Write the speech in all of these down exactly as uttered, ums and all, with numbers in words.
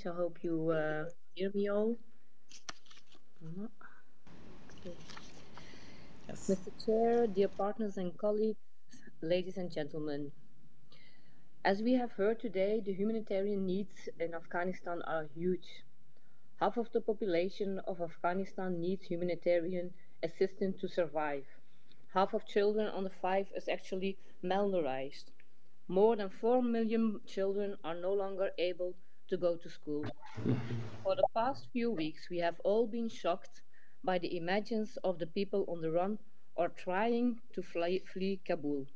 I hope you uh, hear me all. Okay. Yes. mister Chair, dear partners and colleagues, ladies and gentlemen, as we have heard today, the humanitarian needs in Afghanistan are huge. Half of the population of Afghanistan needs humanitarian assistance to survive. Half of children under five is actually malnourished. More than four million children are no longer able to go to school. For the past few weeks, we have all been shocked by the images of the people on the run or trying to fly, flee Kabul.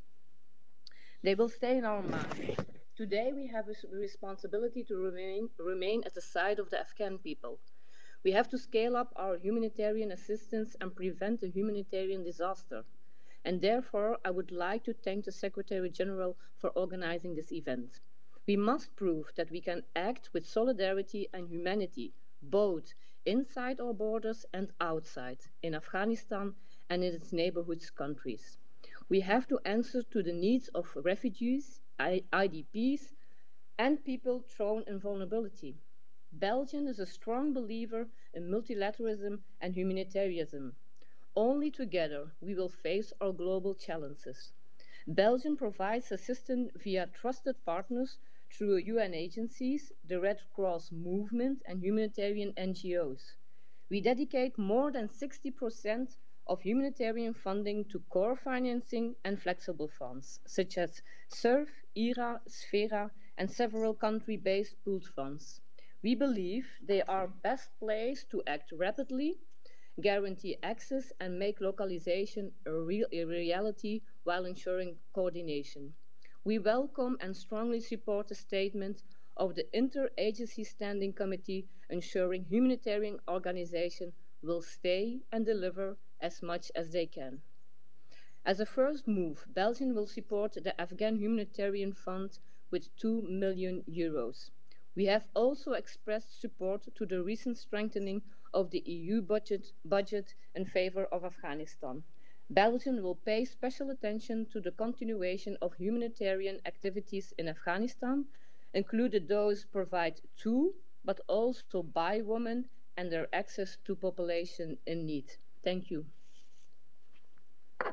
They will stay in our minds. Today, we have a responsibility to remain, remain at the side of the Afghan people. We have to scale up our humanitarian assistance and prevent a humanitarian disaster. And therefore, I would like to thank the Secretary General for organizing this event. We must prove that we can act with solidarity and humanity, both inside our borders and outside, in Afghanistan and in its neighborhood countries. We have to answer to the needs of refugees, I D Ps, and people thrown in vulnerability. Belgium is a strong believer in multilateralism and humanitarianism. Only together we will face our global challenges. Belgium provides assistance via trusted partners through U N agencies, the Red Cross movement, and humanitarian N G Os. We dedicate more than sixty percent of humanitarian funding to core financing and flexible funds, such as SURF, I R A, SFERA, and several country based pooled funds. We believe they are best placed to act rapidly, guarantee access, and make localization a, real, a reality while ensuring coordination. We welcome and strongly support the statement of the Interagency Standing Committee ensuring humanitarian organizations will stay and deliver as much as they can. As a first move, Belgium will support the Afghan Humanitarian Fund with two million euros. We have also expressed support to the recent strengthening of the E U budget, budget in favor of Afghanistan. Belgium will pay special attention to the continuation of humanitarian activities in Afghanistan, including those provided to, but also by women and their access to population in need. Thank you.